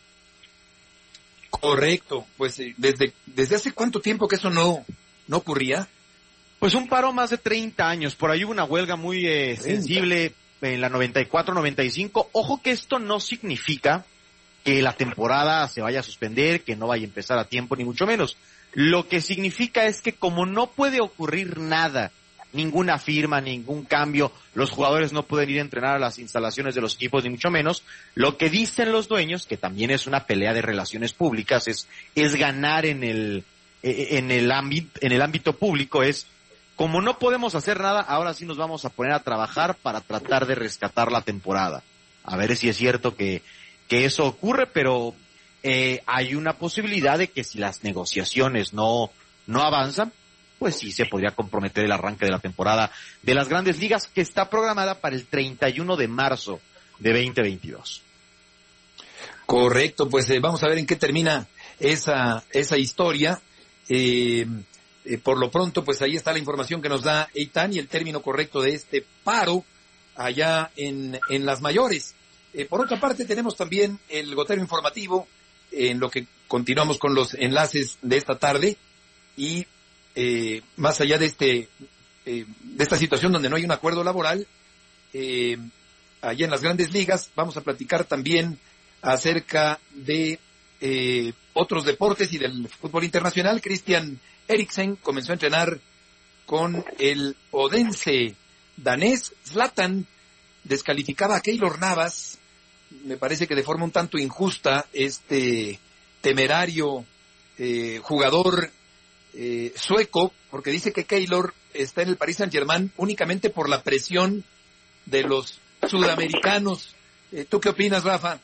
[SPEAKER 1] Correcto, pues desde hace cuánto tiempo que eso no ocurría.
[SPEAKER 3] Pues un paro más de 30 años, por ahí hubo una huelga muy sensible en la 94-95, ojo que esto no significa que la temporada se vaya a suspender, que no vaya a empezar a tiempo, ni mucho menos. Lo que significa es que como no puede ocurrir nada, ninguna firma, ningún cambio, los jugadores no pueden ir a entrenar a las instalaciones de los equipos, ni mucho menos, lo que dicen los dueños, que también es una pelea de relaciones públicas, es ganar en el ámbito público, es como no podemos hacer nada, ahora sí nos vamos a poner a trabajar para tratar de rescatar la temporada. A ver si es cierto que eso ocurre, pero hay una posibilidad de que si las negociaciones no avanzan, pues sí se podría comprometer el arranque de la temporada de las Grandes Ligas, que está programada para el 31 de marzo de 2022.
[SPEAKER 1] Correcto, pues vamos a ver en qué termina esa historia. Por lo pronto, pues ahí está la información que nos da Eitan y el término correcto de este paro allá en las mayores. Por otra parte, tenemos también el gotero informativo, en lo que continuamos con los enlaces de esta tarde, y más allá de esta situación donde no hay un acuerdo laboral, allá en las Grandes Ligas, vamos a platicar también acerca de otros deportes y del fútbol internacional. Christian Eriksen comenzó a entrenar con el Odense danés. Zlatan descalificaba a Keylor Navas, me parece que de forma un tanto injusta, este temerario jugador sueco, porque dice que Keylor está en el Paris Saint-Germain únicamente por la presión de los sudamericanos. ¿Tú qué opinas, Rafa?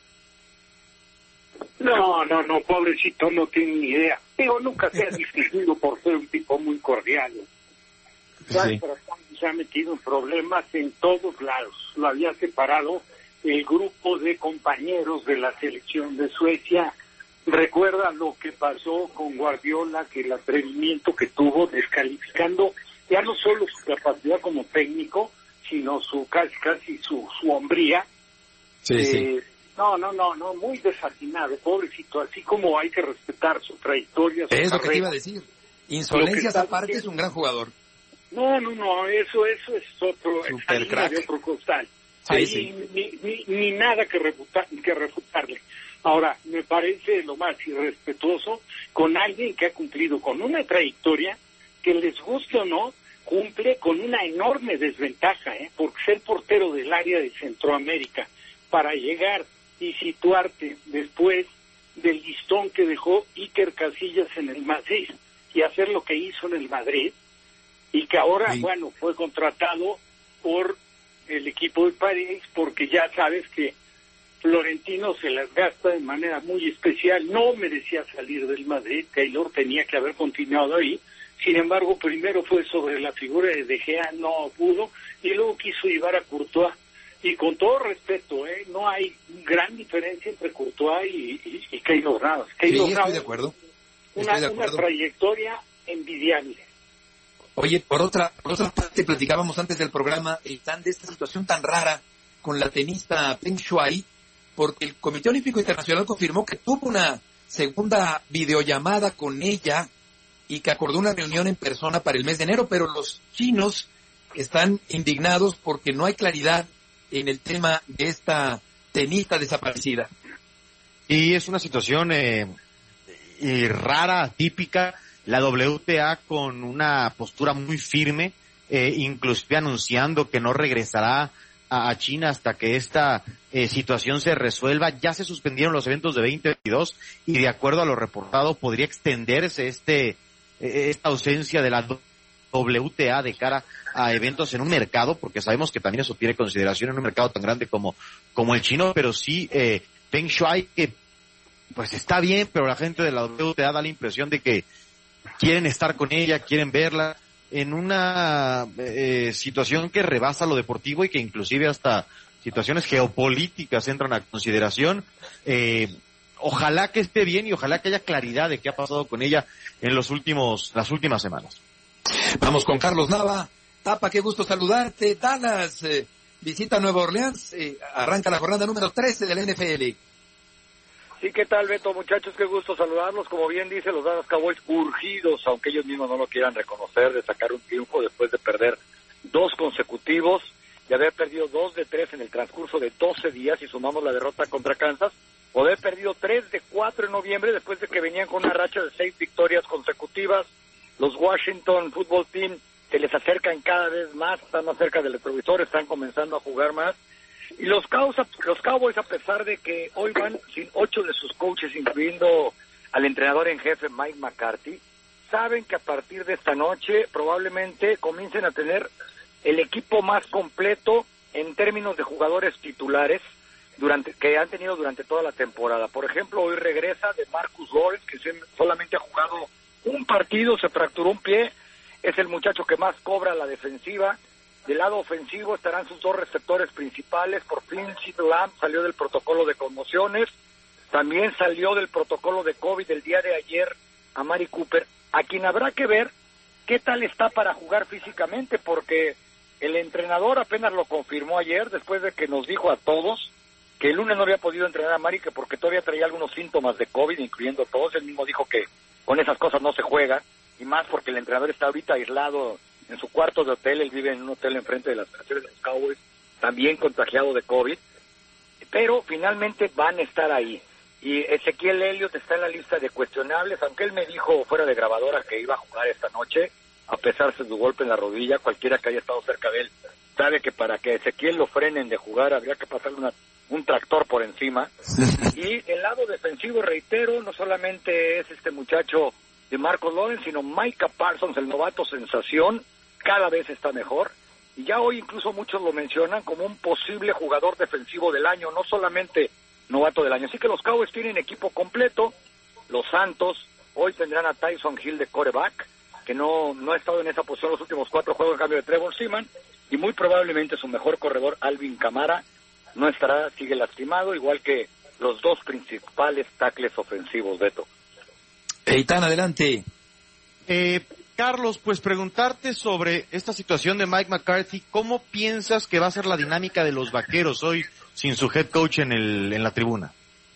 [SPEAKER 2] No, pobrecito, no tiene ni idea. Digo, nunca se ha distinguido por ser un tipo muy cordial. Sí. Pero se ha metido en problemas en todos lados. Lo había separado el grupo de compañeros de la selección de Suecia. Recuerda lo que pasó con Guardiola, que el atrevimiento que tuvo descalificando ya no solo su capacidad como técnico, sino casi su hombría. Sí. No, muy desatinado, pobrecito, así como hay que respetar su trayectoria.
[SPEAKER 1] Es lo que te iba a decir. Insolencias aparte, es un gran jugador.
[SPEAKER 2] No, eso es otro,
[SPEAKER 1] super crack
[SPEAKER 2] de otro costal.
[SPEAKER 1] Sí,
[SPEAKER 2] ahí
[SPEAKER 1] sí.
[SPEAKER 2] Ni nada que refutarle. Ahora, me parece lo más irrespetuoso con alguien que ha cumplido con una trayectoria que, les guste o no, cumple con una enorme desventaja, porque ser portero del área de Centroamérica, para llegar y situarte después del listón que dejó Iker Casillas en el Madrid y hacer lo que hizo en el Madrid, y que ahora, sí, fue contratado por el equipo de París, porque ya sabes que Florentino se las gasta de manera muy especial. No merecía salir del Madrid, Keylor tenía que haber continuado ahí. Sin embargo, primero fue sobre la figura de De Gea, no pudo, y luego quiso llevar a Courtois. Y con todo respeto, no hay gran diferencia entre Courtois y Keylor Navas.
[SPEAKER 1] Keylor Navas, estoy de acuerdo.
[SPEAKER 2] Una trayectoria envidiable.
[SPEAKER 1] Oye, por otra parte, platicábamos antes del programa de esta situación tan rara con la tenista Peng Shuai, porque el Comité Olímpico Internacional confirmó que tuvo una segunda videollamada con ella y que acordó una reunión en persona para el mes de enero, pero los chinos están indignados porque no hay claridad en el tema de esta tenista desaparecida.
[SPEAKER 3] Y es una situación rara, típica, la WTA con una postura muy firme, inclusive anunciando que no regresará a China hasta que esta situación se resuelva. Ya se suspendieron los eventos de 2022 y de acuerdo a lo reportado podría extenderse esta ausencia de la WTA de cara a eventos en un mercado, porque sabemos que también eso tiene consideración en un mercado tan grande como el chino, pero sí Peng Shuai, que pues está bien, pero la gente de la WTA da la impresión de que quieren estar con ella, quieren verla en una situación que rebasa lo deportivo y que inclusive hasta situaciones geopolíticas entran a consideración. Ojalá que esté bien y ojalá que haya claridad de qué ha pasado con ella en las últimas semanas.
[SPEAKER 1] Vamos con Carlos Nava. Tapa, qué gusto saludarte. Dallas visita Nueva Orleans, arranca la jornada número 13 del NFL.
[SPEAKER 16] Sí, ¿qué tal, Beto? Muchachos, qué gusto saludarlos. Como bien dice, los Dallas Cowboys urgidos, aunque ellos mismos no lo quieran reconocer, de sacar un triunfo después de perder 2 consecutivos, de haber perdido 2 de 3 en el transcurso de 12 días, y sumamos la derrota contra Kansas, o haber perdido 3 de 4 en noviembre, después de que venían con una racha de 6 victorias consecutivas. Los Washington Football Team se les acercan cada vez más, están más cerca del retrovisor, están comenzando a jugar más. Y los Cowboys, a pesar de que hoy van sin 8 de sus coaches, incluyendo al entrenador en jefe Mike McCarthy, saben que a partir de esta noche probablemente comiencen a tener el equipo más completo en términos de jugadores titulares que han tenido durante toda la temporada. Por ejemplo, hoy regresa de Marcus Lawrence, que solamente ha jugado un partido, se fracturó un pie, es el muchacho que más cobra la defensiva. Del lado ofensivo estarán sus 2 receptores principales. Por fin CeeDee Lamb salió del protocolo de conmociones, también salió del protocolo de COVID el día de ayer Amari Cooper, a quien habrá que ver qué tal está para jugar físicamente, porque el entrenador apenas lo confirmó ayer, después de que nos dijo a todos que el lunes no había podido entrenar a Amari, que porque todavía traía algunos síntomas de COVID, incluyendo todos. Él mismo dijo que con esas cosas no se juega, y más porque el entrenador está ahorita aislado en su cuarto de hotel. Él vive en un hotel enfrente de las instalaciones de los Cowboys, también contagiado de COVID, pero finalmente van a estar ahí. Y Ezequiel Elliott está en la lista de cuestionables, aunque él me dijo fuera de grabadora que iba a jugar esta noche, a pesar de su golpe en la rodilla. Cualquiera que haya estado cerca de él sabe que para que Ezequiel lo frenen de jugar habría que pasarle un tractor por encima. Y el lado defensivo, reitero, no solamente es este muchacho de Marcus Lawrence, sino Micah Parsons, el novato sensación, cada vez está mejor, y ya hoy incluso muchos lo mencionan como un posible jugador defensivo del año, no solamente novato del año. Así que los Cowboys tienen equipo completo. Los Santos hoy tendrán a Tyson Hill de quarterback, que no ha estado en esa posición los últimos 4 juegos en cambio de Trevor Seaman, y muy probablemente su mejor corredor, Alvin Kamara, no estará, sigue lastimado, igual que los 2 principales tackles ofensivos, Beto.
[SPEAKER 1] Eitan, adelante.
[SPEAKER 3] Carlos, pues preguntarte sobre esta situación de Mike McCarthy. ¿Cómo piensas que va a ser la dinámica de los Vaqueros hoy sin su head coach en la tribuna?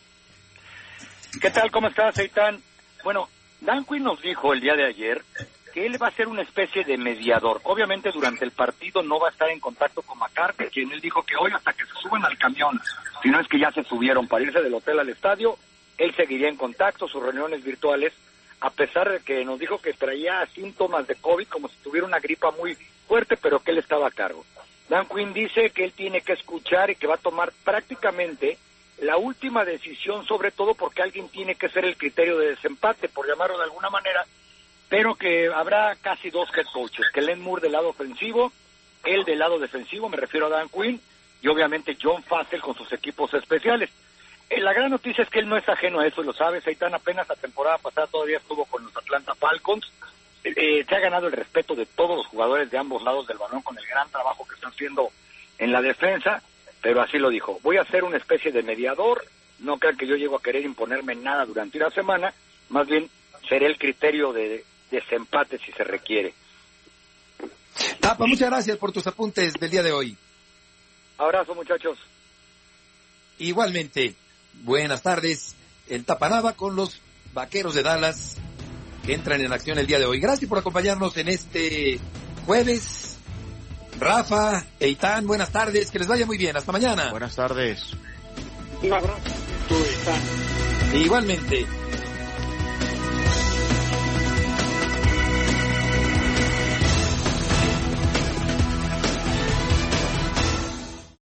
[SPEAKER 16] ¿Qué tal? ¿Cómo estás, Eitan? Bueno, Dan Quinn nos dijo el día de ayer que él va a ser una especie de mediador. Obviamente durante el partido no va a estar en contacto con McCarthy, quien él dijo que hoy hasta que se suban al camión, si no es que ya se subieron para irse del hotel al estadio, él seguiría en contacto, sus reuniones virtuales, a pesar de que nos dijo que traía síntomas de COVID, como si tuviera una gripa muy fuerte, pero que él estaba a cargo. Dan Quinn dice que él tiene que escuchar y que va a tomar prácticamente la última decisión, sobre todo porque alguien tiene que ser el criterio de desempate, por llamarlo de alguna manera, pero que habrá casi 2 head coaches, que Len Moore del lado ofensivo, él del lado defensivo, me refiero a Dan Quinn, y obviamente John Fassel con sus equipos especiales. La gran noticia es que él no es ajeno a eso, y lo sabes, Eitan, apenas la temporada pasada todavía estuvo con los Atlanta Falcons. Se ha ganado el respeto de todos los jugadores de ambos lados del balón con el gran trabajo que están haciendo en la defensa, pero así lo dijo: voy a ser una especie de mediador, no crean que yo llego a querer imponerme nada durante una semana, más bien seré el criterio de desempate si se requiere.
[SPEAKER 1] Tapa, muchas gracias por tus apuntes del día de hoy.
[SPEAKER 16] Abrazo, muchachos.
[SPEAKER 1] Igualmente, buenas tardes. El Tapa Nava con los Vaqueros de Dallas que entran en acción el día de hoy. Gracias por acompañarnos en este jueves. Rafa, Eitan, buenas tardes, que les vaya muy bien, hasta mañana.
[SPEAKER 3] Buenas tardes.
[SPEAKER 2] Un abrazo.
[SPEAKER 1] Igualmente.